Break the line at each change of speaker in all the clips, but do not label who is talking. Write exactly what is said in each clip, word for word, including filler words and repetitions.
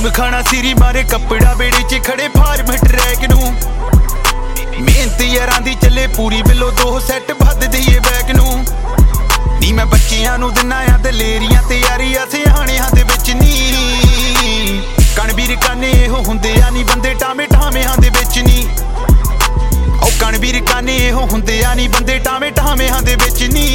Gym खाना सिरी मारे कपड़ा बेड़े च खड़े फार्मेट रैक नूं मेहनत यारां दी चले पूरी बिलो दो सैट भद दईए बैग नूं नी मैं बच्चियां नूं दिना आ दलेरियां ते यारियां सियाणियां दे विच नी कणवीर काने इहो हुंदे आ नी बंदे टामे टामेहां दे विच नी ओ कणवीर काने इहो हुंदे आ नी बंदे टामे टामेहां दे विच नी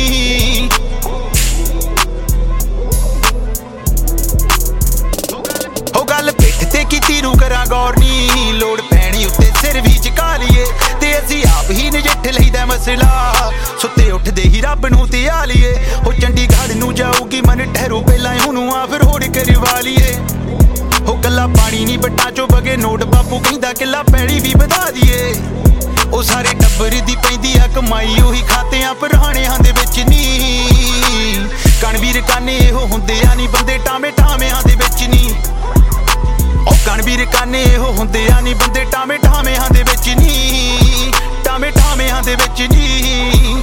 हो गल पिठ ते कीती नूं करां गौर नी लोड़ पैणी उत्ते सिर भी झुका लीए ते असीं आप ही नजिठ लईदा मसला सुत्ते उठदे ही रब नूं ते आ लीए हो चंडीगढ़ नूं जाऊगी मन ठहरू पहलां ओनूं आ फिर होड़ करवा लीए हो गल्ला पानी नी बट्टां चों बगे नोट बापू कहिंदा किला पैड़ी भी वधा दीए ओ सारे टब्बर दी पैंदी आ कमाई ओही खातियां पुराणियां दे विच नी कणवीर काने इहो हुंदे आ नी बंदे टामे टामेहां दे विच नी ओ कणवीर काने इहो हुंदे आ नी बंदे टामे टामेहां दे विच नी टामे टामेहां दे विच नी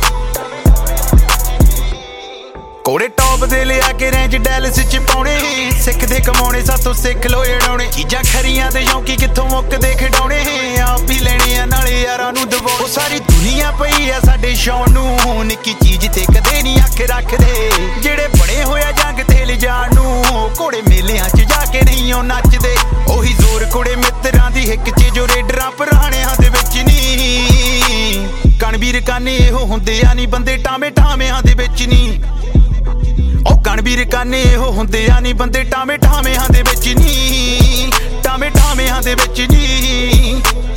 कोड़े टॉप दे लिया के रेंज डैलस च पाउणे सिखदे कमाउणे सातों सिख लो एड़ाउणे चीजां खरियां ते शौकी कित्थों मुक्कदे खिडौणे आप भी लेणे आ नाले यारां नूं दवाओ सारी दुनिया पई आ साडे शौन नूं निक्की चीज ते कदे नहीं अख रखदे जेड़े बणे होया जंग ते लिजाण नूं घोड़े मेलियां च जाके नहीं ओ नचदे ओही जोर कुड़े मित्रां दी हिक च जो रेडरां पुराणियां दे विच नी कणवीर काने इहो हुंदे आ नी बंदे टामे टामेहां दे विच नी ओ कणवीर काने इहो हुंदे आ नी बंदे टामे टामेहां दे विच नी टामे टामेहां दे विच नी।